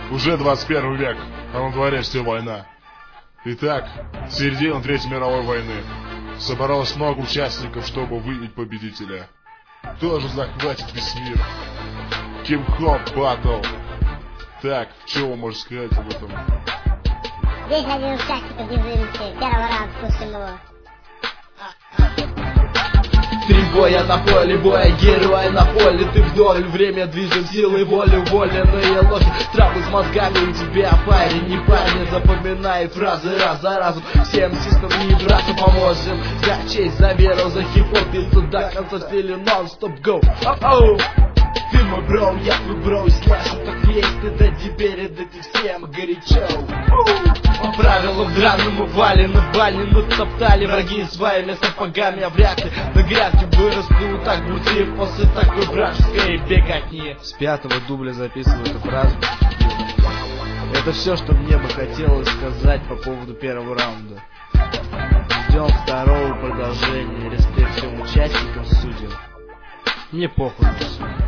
Уже 21 век, а на дворе все война. Итак, середина Третьей мировой войны. Собралось много участников, чтобы выявить победителя. Кто же захватит весь мир? Хип-хоп баттл. Так, что вы можете сказать об этом? Здесь один участник из независимости. Первый раунд, слушаем его. Три боя на поле боя, героя на поле. Ты вдоль, время движем силой воли, уволенные лохи. Травы с мозгами у тебя, парень, не парень. Запоминай фразы раз за разом. Всем систем не браться поможем. За честь, за веру, за хип-хоп. И туда конца стиле нон-стоп go. О-оу! Ты мой бро, я твой бро. Слышу, так есть, ты да теперь дайте всем горячо. По правилам драному вали, на бали натоптали враги своими сапогами, а вряд ли на грядке вырастут так будто после такой вражеской беготни. С 5-го дубля записываю эту фразу. Это все, что мне бы хотелось сказать по поводу первого раунда. Ждем второго продолжения. Респект всем участникам, судьям. Мне похуй на все.